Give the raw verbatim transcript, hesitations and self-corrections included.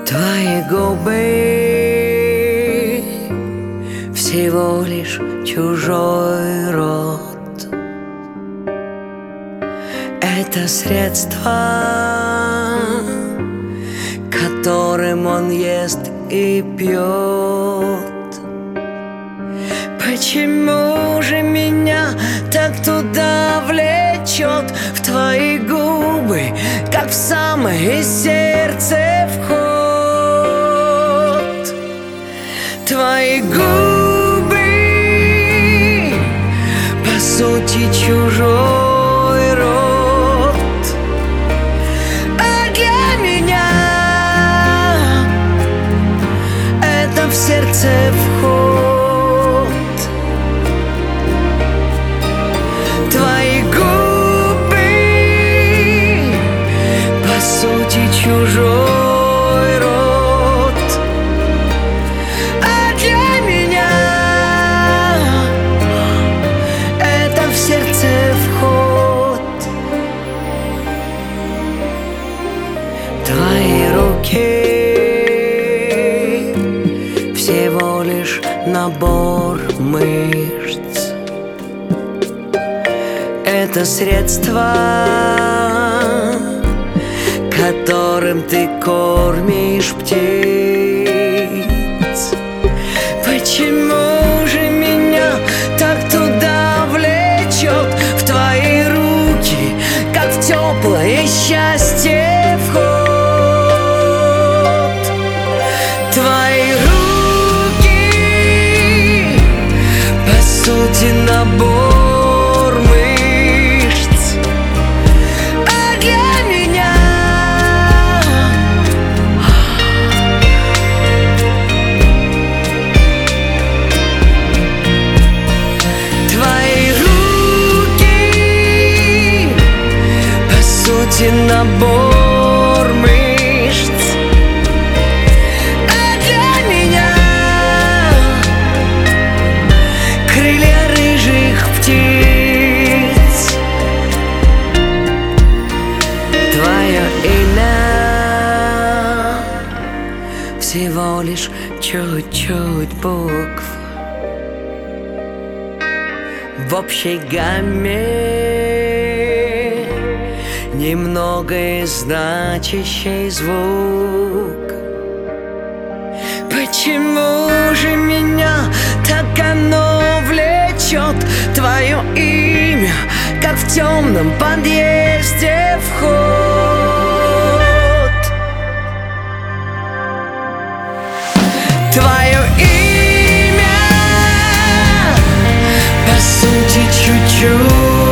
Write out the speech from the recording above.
Твои губы всего лишь чужой рот. Это средство, которым он ест и пьет. Почему же меня так туда влечет? В твои губы, как в самое сердце вход. Твои губы, по сути, чужой рот. А для меня это в сердце вход. Твои губы, по сути, чужой рот. А для меня это в сердце вход. Твои руки всего лишь набор мышц. Это средство, которым ты кормишь птиц. Почему же меня так туда влечет? В твои руки, как в теплое счастье вход. Твои руки, по сути, набор мышц. А для меня твои руки, по сути, набор мышц. А для меня крылья рыжих птиц. Твое имя всего лишь чуть-чуть букв в общей гамме, немного значащий звук. Почему же меня так оно влечет? Твое имя, как в темном подъезде вход. Твое имя, по сути, чуть-чуть